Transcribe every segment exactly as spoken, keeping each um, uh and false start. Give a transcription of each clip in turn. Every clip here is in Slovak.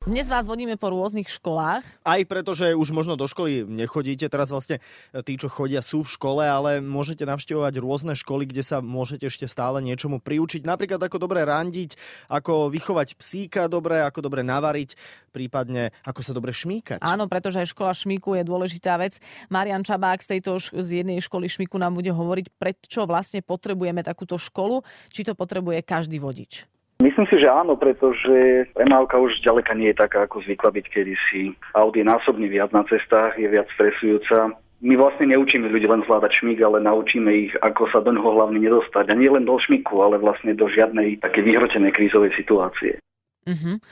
Dnes vás vodíme po rôznych školách. Aj preto, že už možno do školy nechodíte. Teraz vlastne tí, čo chodia, sú v škole, ale môžete navštevovať rôzne školy, kde sa môžete ešte stále niečomu priučiť. Napríklad ako dobre randiť, ako vychovať psíka dobre, ako dobre navariť, prípadne ako sa dobre šmýkať. Áno, pretože aj škola šmíku je dôležitá vec. Marian Čabák z tejto z jednej školy šmíku nám bude hovoriť, prečo vlastne potrebujeme takúto školu, či to potrebuje každý vodič. Myslím si, že áno, pretože premávka už ďaleka nie je taká, ako zvykla byť kedysi. Aut je násobne viac na cestách, je viac stresujúca. My vlastne neučíme ľudí len zvládať šmík, ale naučíme ich, ako sa do neho hlavne nedostať. A nie len do šmíku, ale vlastne do žiadnej také vyhrotenej krízovej situácie. Mhm.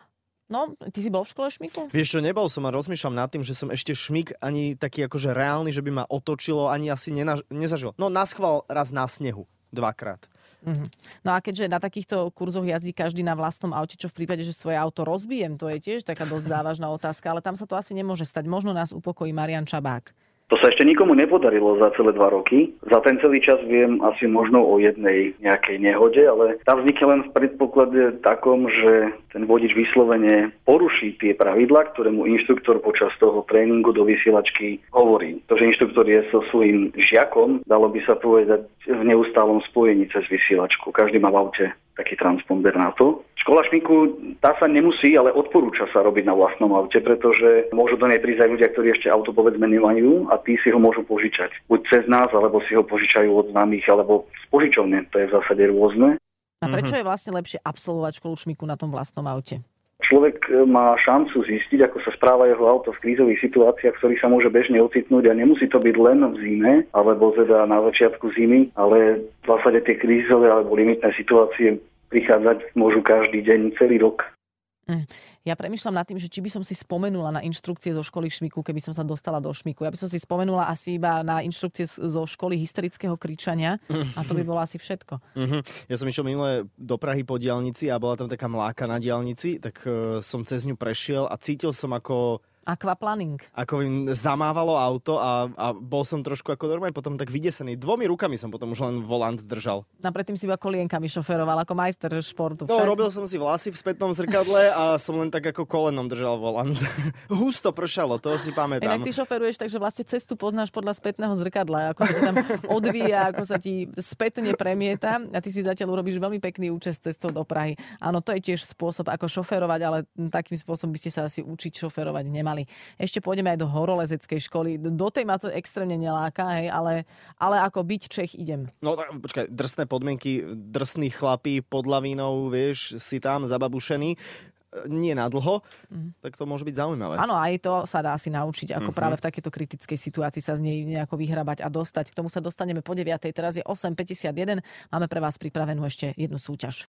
No, ty si bol v škole šmíku? Vieš čo, nebol som a rozmýšľam nad tým, že som ešte šmík ani taký akože reálny, že by ma otočilo, ani asi nena, nezažil. No naschvál raz na snehu, dvakrát. Mm-hmm. No a keďže na takýchto kurzoch jazdí každý na vlastnom aute, čo v prípade, že svoje auto rozbijem, to je tiež taká dosť závažná otázka, ale tam sa to asi nemôže stať. Možno nás upokojí Marian Čabák. To sa ešte nikomu nepodarilo za celé dva roky. Za ten celý čas viem asi možno o jednej nejakej nehode, ale tá vznikne len v predpoklade takom, že ten vodič vyslovene poruší tie pravidlá, ktoré mu inštruktor počas toho tréningu do vysielačky hovorí. To, že inštruktor je so svojím žiakom, dalo by sa povedať v neustálom spojení cez vysielačku. Každý má v aute taký transponder na to. Škola šmíku, tá sa nemusí, ale odporúča sa robiť na vlastnom aute, pretože môžu do nej prísť aj ľudia, ktorí ešte auto povedzme nemajú a tí si ho môžu požičať. Buď cez nás, alebo si ho požičajú od známych, alebo z požičovne. To je v zásade rôzne. A prečo je vlastne lepšie absolvovať školu šmíku na tom vlastnom aute? Človek má šancu zistiť, ako sa správa jeho auto v krízových situáciách, v ktorých sa môže bežne ocitnúť a nemusí to byť len v zime, alebo teda na začiatku zimy, ale v zásade tie krízové alebo limitné situácie prichádzať môžu každý deň, celý rok. Mm. Ja premýšľam nad tým, že či by som si spomenula na inštrukcie zo školy šmíku, keby som sa dostala do šmíku. Ja by som si spomenula asi iba na inštrukcie zo školy hysterického kričania a to by bolo asi všetko. Mm-hmm. Ja som išiel minulé do Prahy po diaľnici a bola tam taká mláka na diaľnici, tak uh, som cez ňu prešiel a cítil som ako... Aquaplaning. Ako im zamávalo auto a, a bol som trošku ako normálne potom tak vydesený. Dvomi rukami som potom už len volant držal. A predtým si iba kolienkami šoferoval ako majster športu. No, však? robil som si vlasy v spätnom zrkadle a som len tak ako kolenom držal volant. Husto pršalo, to si pamätám. Inak ty šoferuješ, takže vlastne cestu poznáš podľa spätného zrkadla, ako sa ti tam odvíja, ako sa ti spätne premieta a ty si zatiaľ urobíš veľmi pekný účest cestou do Prahy. Áno, to je tiež spôsob, ako šoferovať, ale takým spôsobom by ste sa asi učiť šoferovať nemali. Ešte pôjdeme aj do horolezeckej školy. Do tej ma to extrémne neláka, hej, ale, ale ako byť Čech idem. No tak počkaj, drsné podmienky, drsní chlapí pod lavínou, vieš, si tam zababušený. Nie na dlho, mm. tak to môže byť zaujímavé. Áno, aj to sa dá si naučiť, ako mm-hmm. práve v takejto kritickej situácii sa z nej nejako vyhrabať a dostať. K tomu sa dostaneme po deviatej. Teraz je osem päťdesiatjeden. Máme pre vás pripravenú ešte jednu súťaž.